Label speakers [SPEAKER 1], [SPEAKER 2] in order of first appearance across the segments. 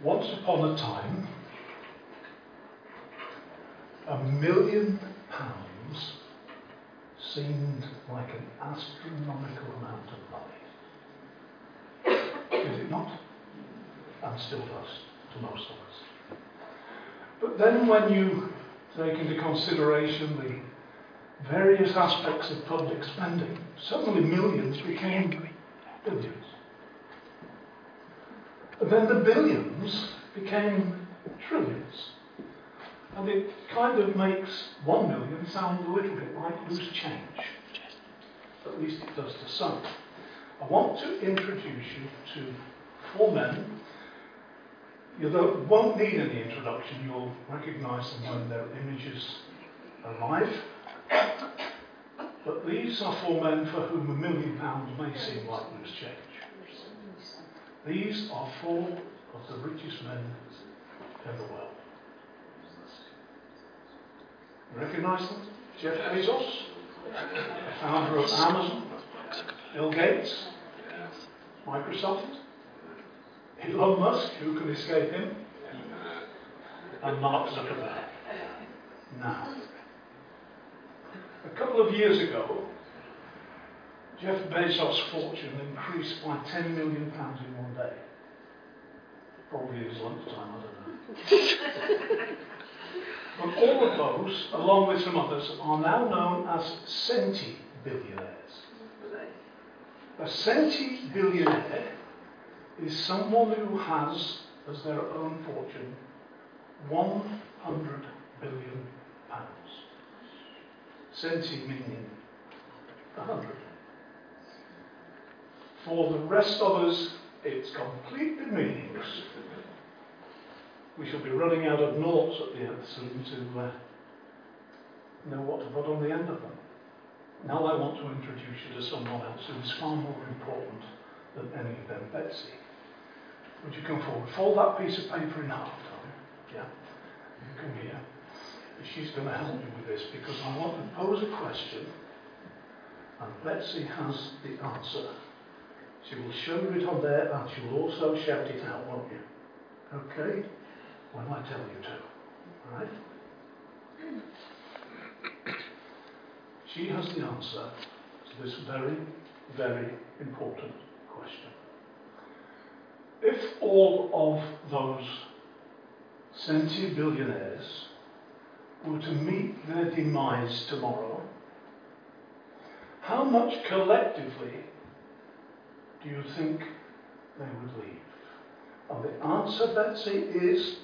[SPEAKER 1] Once upon a time, £1 million seemed like an astronomical amount of money. Did it not? And still does to most of us. But then when you take into consideration the various aspects of public spending, suddenly millions became billions. And then the billions became trillions. And it kind of makes 1 million sound a little bit like loose change. At least it does to some. I want to introduce you to 4 men. You won't need any introduction. You'll recognise them when their images arrive. But these are 4 men for whom £1 million may seem like loose change. These are 4 of the richest men in the world. You recognise them? Jeff Bezos, founder of Amazon, Bill Gates, Microsoft, Elon Musk, who can escape him, and Mark Zuckerberg. Now, a couple of years ago, Jeff Bezos' fortune increased by £10 million in one day. Probably his lunchtime, I don't know. But all of those, along with some others, are now known as centi-billionaires. A centi-billionaire is someone who has, as their own fortune, £100 billion. Centi meaning 100. For the rest of us, it's completely meaningless. We shall be running out of noughts at the end soon to know what to put on the end of them. Now I want to introduce you to someone else who is far more important than any of them, Betsy. Would you come forward? Fold that piece of paper in half, Tom. Yeah? You come here. She's going to help me with this because I want to pose a question and Betsy has the answer. She will show you it on there and she will also shout it out, won't you? Okay? When I tell you to. Alright? She has the answer to this very, very important question. If all of those centi-billionaires were to meet their demise tomorrow, how much collectively do you think they would leave? And the answer, Betsy, is...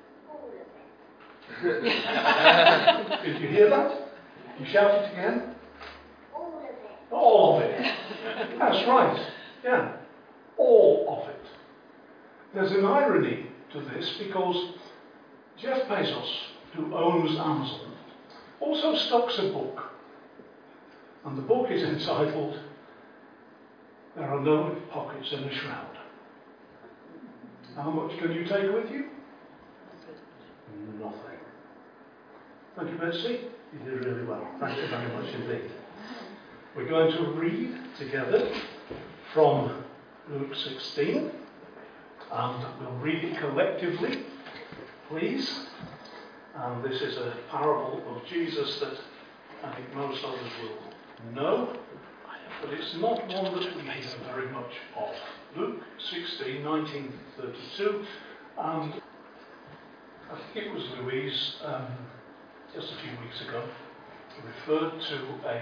[SPEAKER 1] Did you hear that? You shout it again?
[SPEAKER 2] All of it.
[SPEAKER 1] All of it. That's right. Yeah. All of it. There's an irony to this because Jeff Bezos, who owns Amazon, also stocks a book. And the book is entitled, There Are No Pockets in a Shroud. How much can you take with you? Nothing. Thank you, Betsy. You did really well. Thank you very much indeed. We're going to read together from Luke 16, and we'll read it collectively, please. And this is a parable of Jesus that I think most of us will know, but it's not one that we hear very much of. Luke 16, 1932, and I think it was Louise, just a few weeks ago, referred to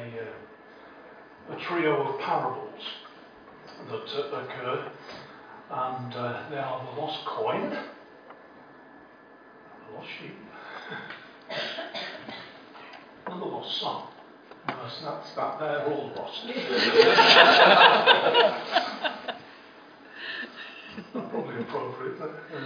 [SPEAKER 1] a trio of parables that occur, and they are the lost coin, the lost sheep, and the lost son. That's that they're all lost. Not probably appropriate,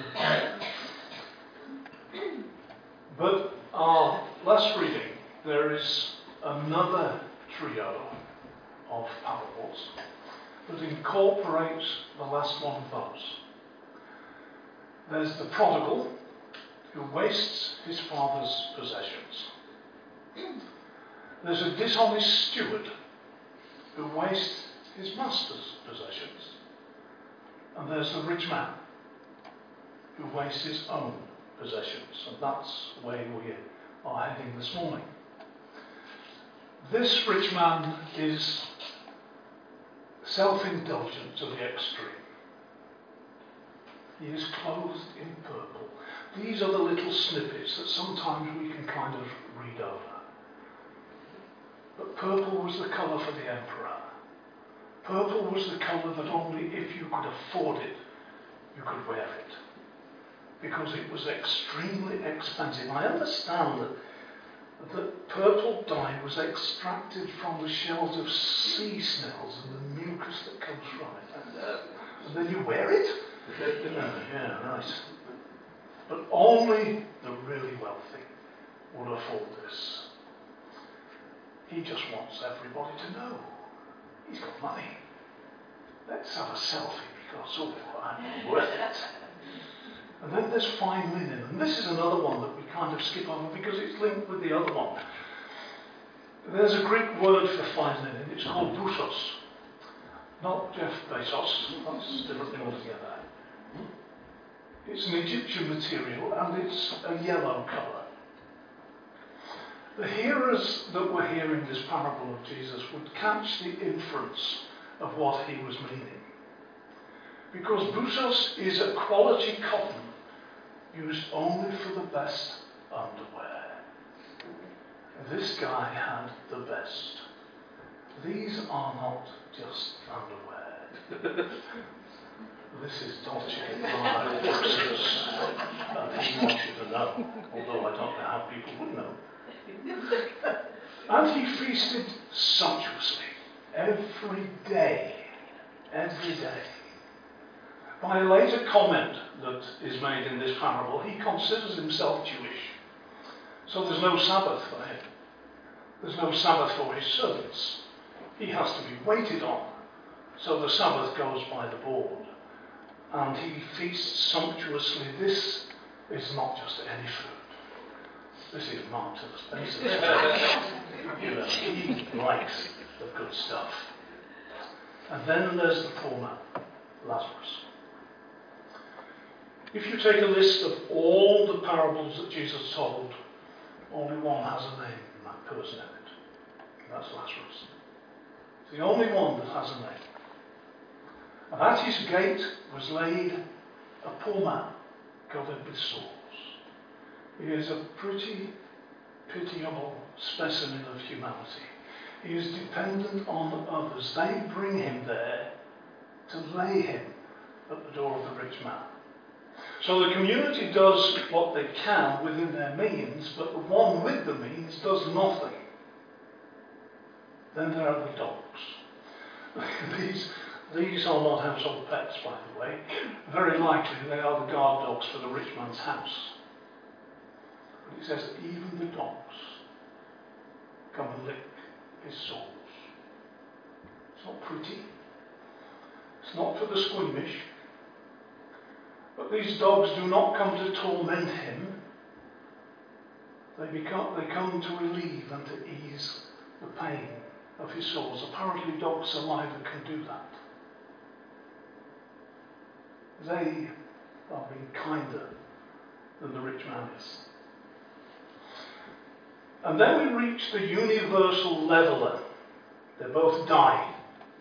[SPEAKER 1] but our last reading, there is another trio of parables that incorporates the last one of those. There's the prodigal who wastes his father's possessions. There's a dishonest steward who wastes his master's possessions. And there's the rich man who wastes his own possessions. And that's where we are heading this morning. This rich man is self-indulgent to the extreme. He is clothed in purple. These are the little snippets that sometimes we can kind of read over. But purple was the colour for the emperor. Purple was the colour that only if you could afford it, you could wear it. Because it was extremely expensive. I understand that purple dye was extracted from the shells of sea snails and the mucus that comes from it. And then you wear it? Yeah, right. But only the really wealthy would afford this. He just wants everybody to know he's got money. Let's have a selfie because, I'm worth it. And then there's fine linen. And this is another one that we kind of skip over because it's linked with the other one. There's a Greek word for fine linen. It's called bousos. Not Jeff Bezos. That's a different thing altogether. It's an Egyptian material and it's a yellow colour. The hearers that were hearing this parable of Jesus would catch the inference of what he was meaning. Because bousos is a quality cotton used only for the best underwear. This guy had the best. These are not just underwear. This is Dolce & Gabbana boxers. He wants you to know, although I don't know how people would know. And he feasted sumptuously every day. Every day. By a later comment that is made in this parable, he considers himself Jewish. So there's no Sabbath for him. There's no Sabbath for his servants. He has to be waited on. So the Sabbath goes by the board. And he feasts sumptuously. This is not just any food. This is Marks and Spencer's. He likes the good stuff. And then there's the poor man, Lazarus. If you take a list of all the parables that Jesus told, only one has a name and that person in it. That's Lazarus. It's the only one that has a name. And at his gate was laid a poor man covered with sores. He is a pretty pitiable specimen of humanity. He is dependent on others. They bring him there to lay him at the door of the rich man. So the community does what they can within their means, but the one with the means does nothing. Then there are the dogs. These are not household pets, by the way. Very likely they are the guard dogs for the rich man's house. But it says, even the dogs come and lick his sores. It's not pretty. It's not for the squeamish. But these dogs do not come to torment him. They come to relieve and to ease the pain of his sores. Apparently dog saliva can do that. They are being kinder than the rich man is. And then we reach the universal leveller. They're both dying.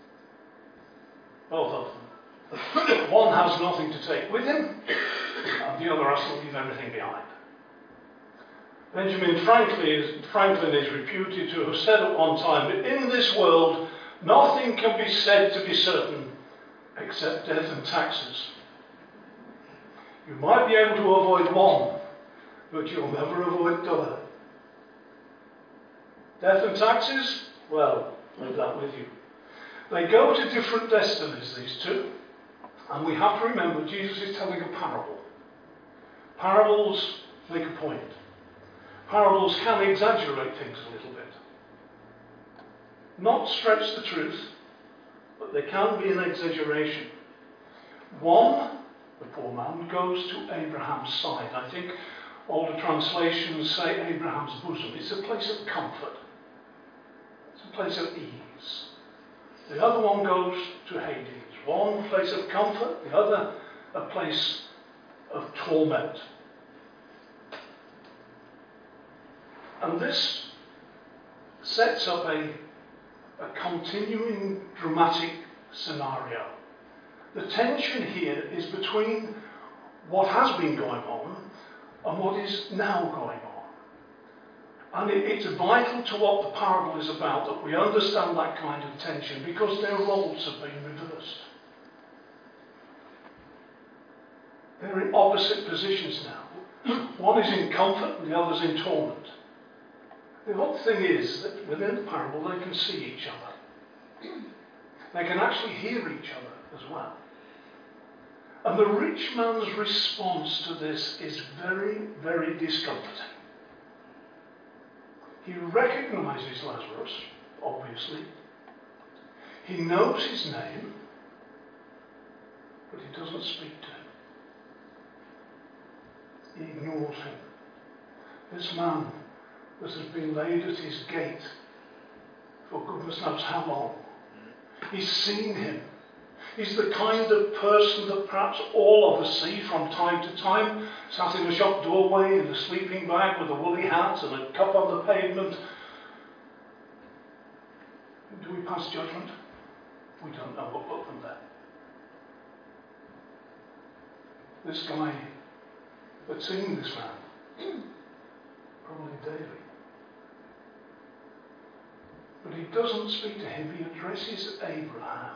[SPEAKER 1] Both of them. One has nothing to take with him, and the other has to leave everything behind. Benjamin Franklin is reputed to have said at one time that in this world nothing can be said to be certain except death and taxes. You might be able to avoid one, but you'll never avoid the other. Death and taxes? Well, leave that with you. They go to different destinies, these two. And we have to remember Jesus is telling a parable. Parables make a point. Parables can exaggerate things a little bit. Not stretch the truth, but they can be an exaggeration. One, the poor man, goes to Abraham's side. I think older translations say Abraham's bosom. It's a place of comfort. It's a place of ease. The other one goes to Hades. One place of comfort, the other a place of torment. And this sets up a continuing dramatic scenario. The tension here is between what has been going on and what is now going on. And it's vital to what the parable is about that we understand that kind of tension, because their roles have been reversed. They're in opposite positions now. One is in comfort and the other's in torment. The odd thing is that within the parable they can see each other. They can actually hear each other as well. And the rich man's response to this is very, very discomforting. He recognises Lazarus, obviously. He knows his name, but he doesn't speak to him. He ignores him. This man that has been laid at his gate for goodness knows how long. He's seen him. He's the kind of person that perhaps all of us see from time to time, sat in a shop doorway in a sleeping bag with a woolly hat and a cup on the pavement. Do we pass judgment? We don't know what put them there. This guy had seen this man, probably daily. But he doesn't speak to him, he addresses Abraham.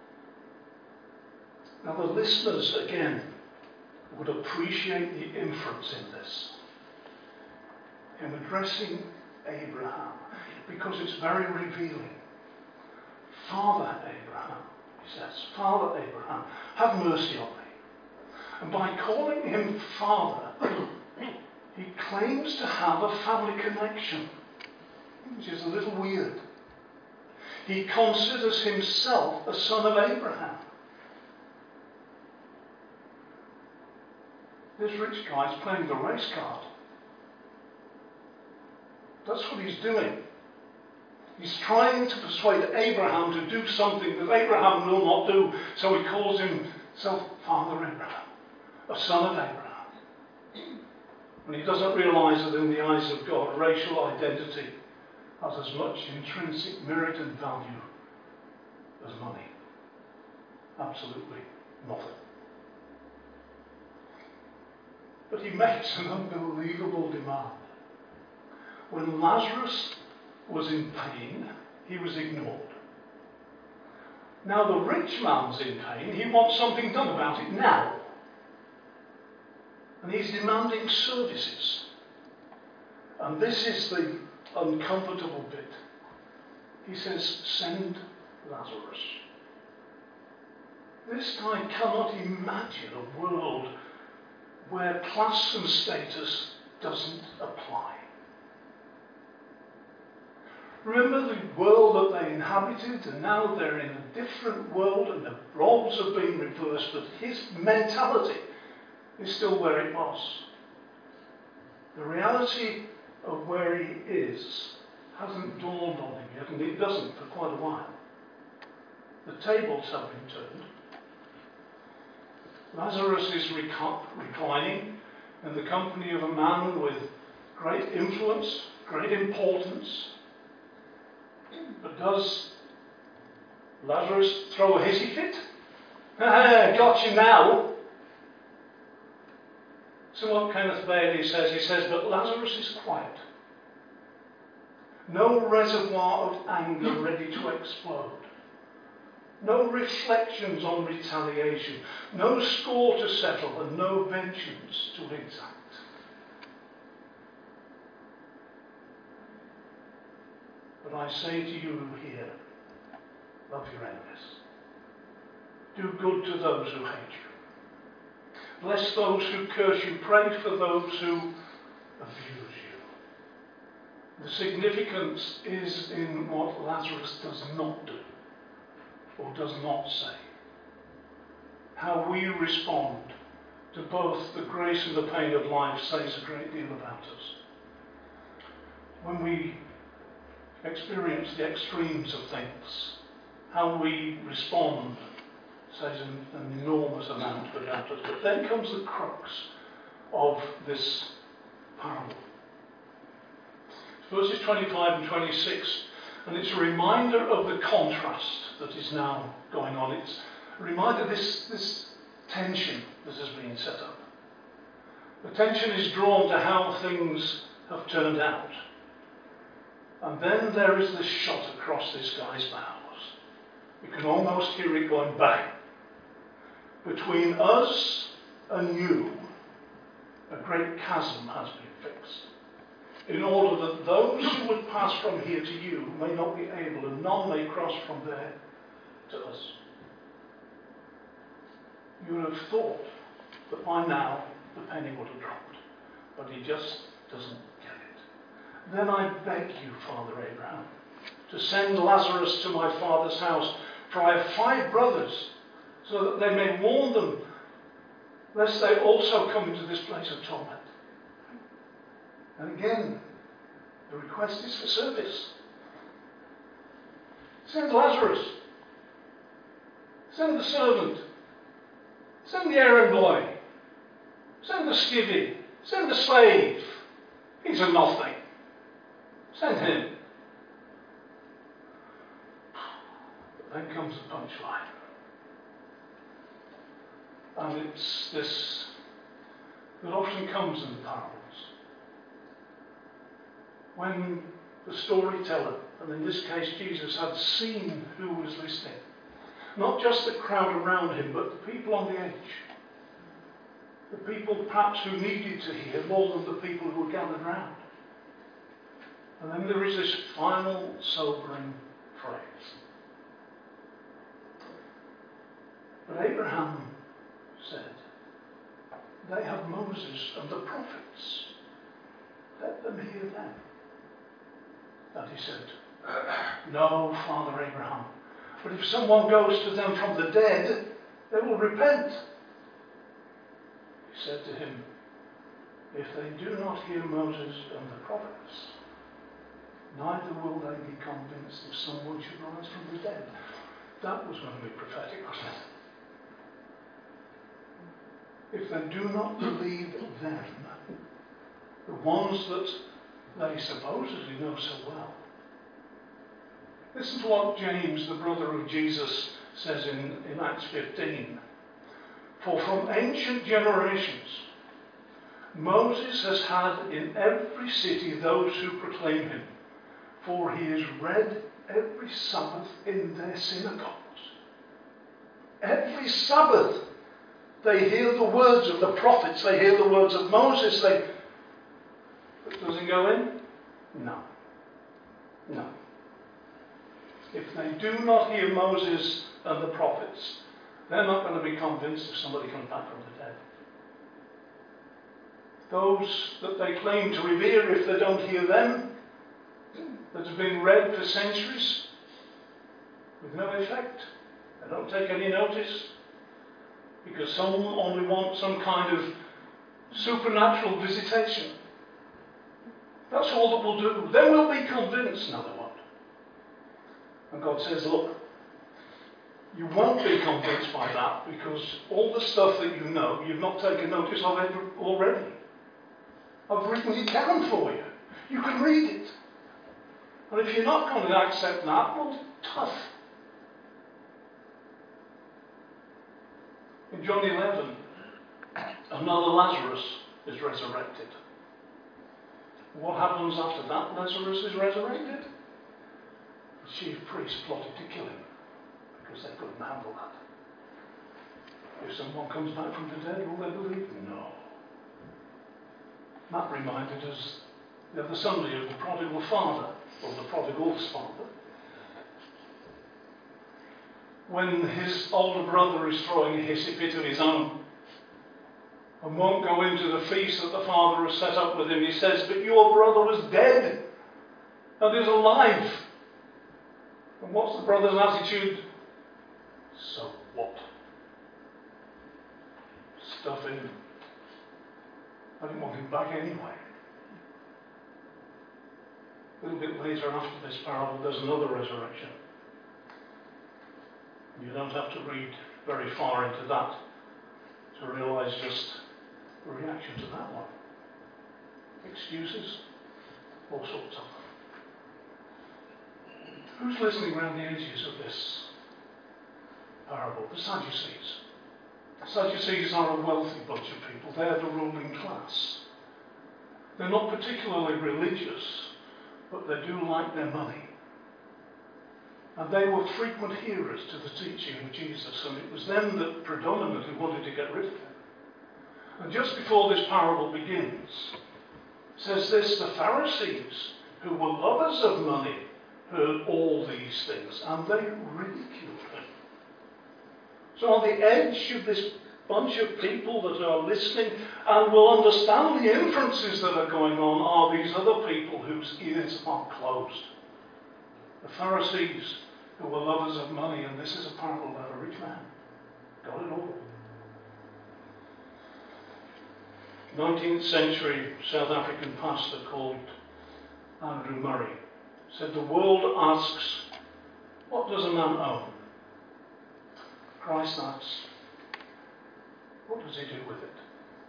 [SPEAKER 1] Now the listeners, again, would appreciate the inference in this. Him addressing Abraham, because it's very revealing. Father Abraham, he says, Father Abraham, have mercy on me. And by calling him Father, he claims to have a family connection, which is a little weird. He considers himself a son of Abraham. This rich guy is playing the race card. That's what he's doing. He's trying to persuade Abraham to do something that Abraham will not do, so he calls himself Father Abraham, a son of Abraham. And he doesn't realise that in the eyes of God, racial identity has as much intrinsic merit and value as money. Absolutely nothing. But he makes an unbelievable demand. When Lazarus was in pain, he was ignored. Now the rich man's in pain, he wants something done about it now. And he's demanding services. And this is the uncomfortable bit. He says, send Lazarus. This guy cannot imagine a world where class and status doesn't apply. Remember the world that they inhabited, and now they're in a different world and the roles have been reversed, but his mentality is still where it was. The reality of where he is hasn't dawned on him yet, and it doesn't for quite a while. The tables have been turned. Lazarus is reclining in the company of a man with great influence, great importance. But does Lazarus throw a hissy fit? Got you now. So what Kenneth Bailey says, he says, but Lazarus is quiet. No reservoir of anger ready to explode. No reflections on retaliation. No score to settle and no vengeance to exact. But I say to you here, love your enemies. Do good to those who hate you. Bless those who curse you. Pray for those who abuse you. The significance is in what Lazarus does not do or does not say. How we respond to both the grace and the pain of life says a great deal about us. When we experience the extremes of things, how we respond says an enormous amount about us. But then comes the crux of this parable. Verses 25 and 26, and it's a reminder of the contrast that is now going on. It's a reminder of this tension that has been set up. The tension is drawn to how things have turned out. And then there is this shot across this guy's bows. You can almost hear it going bang. Between us and you, a great chasm has been fixed, in order that those who would pass from here to you may not be able, and none may cross from there to us. You would have thought that by now the penny would have dropped, but he just doesn't get it. Then I beg you, Father Abraham, to send Lazarus to my father's house, for I have 5 brothers, so that they may warn them, lest they also come into this place of torment. And again, the request is for service. Send Lazarus. Send the servant. Send the errand boy. Send the skivvy. Send the slave. He's a nothing. Send him. But then comes the punchline. And it's this that often comes in the parables. When the storyteller, and in this case Jesus, had seen who was listening. Not just the crowd around him, but the people on the edge. The people perhaps who needed to hear more than the people who were gathered round. And then there is this final sobering phrase. But Abraham said, they have Moses and the prophets. Let them hear them. And he said, no, Father Abraham. But if someone goes to them from the dead, they will repent. He said to him, if they do not hear Moses and the prophets, neither will they be convinced if someone should rise from the dead. That was going to be prophetic, wasn't it? If they do not believe them, the ones that they supposedly know so well. Listen to what James, the brother of Jesus, says in Acts 15. For from ancient generations, Moses has had in every city those who proclaim him, for he is read every Sabbath in their synagogues. Every Sabbath they hear the words of the prophets, they hear the words of Moses. But does it go in? No. No. If they do not hear Moses and the prophets, they're not going to be convinced if somebody comes back from the dead. Those that they claim to revere, if they don't hear them, that have been read for centuries, with no effect. They don't take any notice, because some only want some kind of supernatural visitation. That's all that will do. Then we'll be convinced, no, they won't. And God says, look, you won't be convinced by that, because all the stuff that you know, you've not taken notice of it already. I've written it down for you. You can read it. And if you're not going to accept that, well, tough. In John 11, another Lazarus is resurrected. What happens after that Lazarus is resurrected? The chief priests plotted to kill him because they couldn't handle that. If someone comes back from the dead, will they believe? No. That reminded us the other Sunday of the prodigal father, or the prodigal's father. When his older brother is throwing a hissy fit of his own and won't go into the feast that the father has set up with him, he says, but your brother was dead and is alive. And what's the brother's attitude? So what? Stuff in him. I didn't want him back anyway. A little bit later after this parable, there's another resurrection. You don't have to read very far into that to realise just the reaction to that one. Excuses, all sorts of them. Who's listening around the edges of this parable? The Sadducees. The Sadducees are a wealthy bunch of people. They're the ruling class. They're not particularly religious, but they do like their money. And they were frequent hearers to the teaching of Jesus, and it was them that predominantly wanted to get rid of him. And just before this parable begins, it says this: the Pharisees, who were lovers of money, heard all these things, and they ridiculed him. So on the edge of this bunch of people that are listening and will understand the inferences that are going on are these other people whose ears are closed. The Pharisees, who were lovers of money, and this is a parable about a rich man. Got it all. 19th century South African pastor called Andrew Murray said, the world asks, what does a man own? Christ asks, what does he do with it?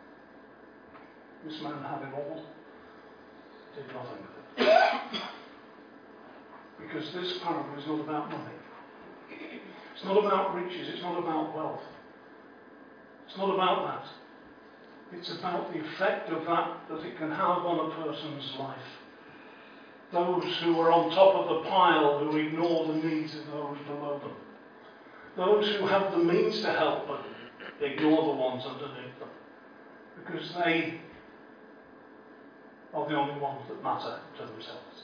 [SPEAKER 1] This man had it all, did nothing with it. Because this parable is not about money. It's not about riches. It's not about wealth. It's not about that. It's about the effect of that it can have on a person's life. Those who are on top of the pile, who ignore the needs of those below them. Those who have the means to help but ignore the ones underneath them. Because they are the only ones that matter to themselves.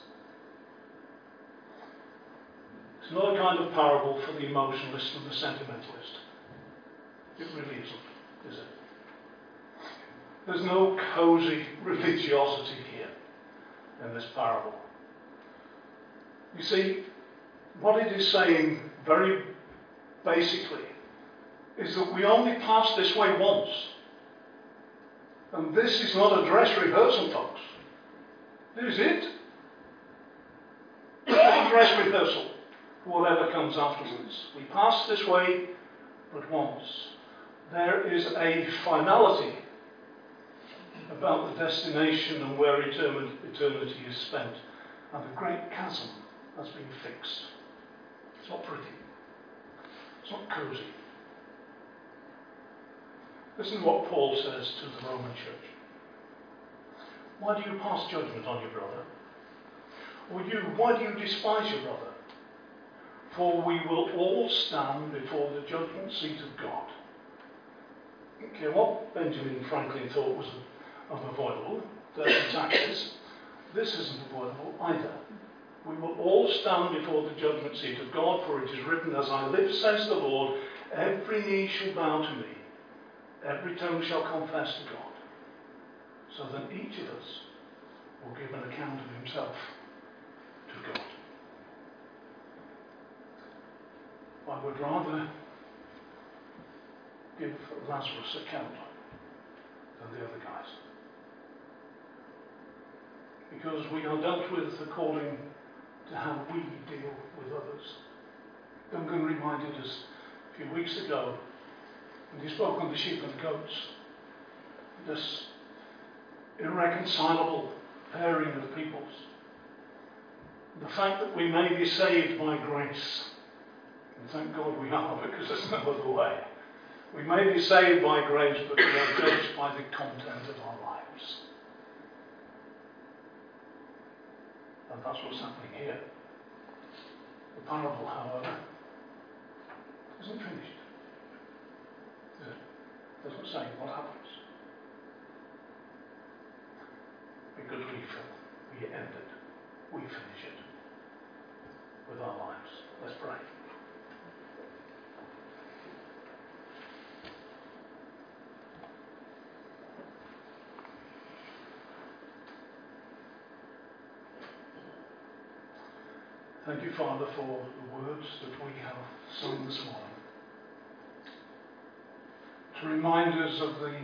[SPEAKER 1] It's not a kind of parable for the emotionalist and the sentimentalist. It really isn't, is it? There's no cosy religiosity here in this parable. You see, what it is saying very basically is that we only pass this way once. And this is not a dress rehearsal, folks. This is it. It's not a dress rehearsal for whatever comes afterwards. We pass this way but once. There is a finality about the destination and where eternity is spent. And the great chasm has been fixed. It's not pretty. It's not cosy. Listen to what Paul says to the Roman church. Why do you pass judgment on your brother? Or why do you despise your brother? For we will all stand before the judgment seat of God. Okay, what Benjamin Franklin thought was unavoidable, death and taxes, this isn't avoidable either. We will all stand before the judgment seat of God, for it is written, as I live, says the Lord, every knee shall bow to me, every tongue shall confess to God. So then each of us will give an account of himself to God. I would rather give Lazarus account than the other guys. Because we are dealt with according to how we deal with others. Duncan reminded us a few weeks ago, and he spoke on the sheep and the goats, this irreconcilable pairing of peoples. The fact that we may be saved by grace, and thank God we are, because there's no other way. We may be saved by grace, but we are judged by the content of our lives. And that's what's happening here. The parable, however, isn't finished. It doesn't say what happens. Because we end it. We finish it with our lives. Let's pray. Thank you, Father, for the words that we have sung this morning. To remind us of the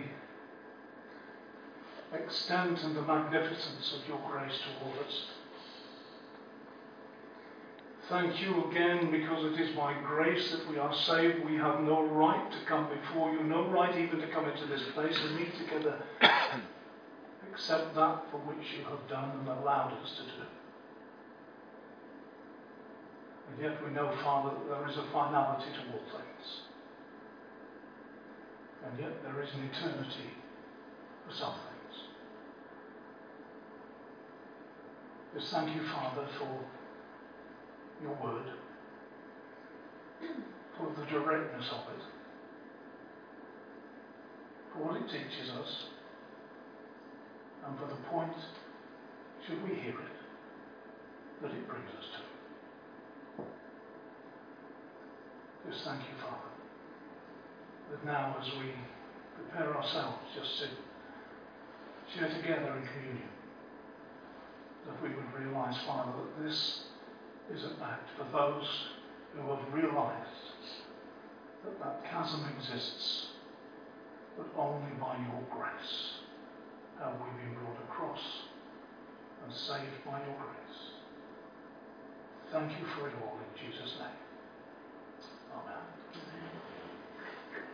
[SPEAKER 1] extent and the magnificence of your grace toward us. Thank you again, because it is by grace that we are saved. We have no right to come before you, no right even to come into this place and meet together, except that for which you have done and allowed us to do. And yet we know, Father, that there is a finality to all things. And yet there is an eternity for some things. Just thank you, Father, for your word, for the directness of it, for what it teaches us, and for the point, should we hear it, that it brings us to. Just thank you, Father, that now as we prepare ourselves just to share together in communion, that we would realise, Father, that this is an act for those who have realised that that chasm exists, but only by your grace have we been brought across and saved by your grace. Thank you for it all in Jesus' name.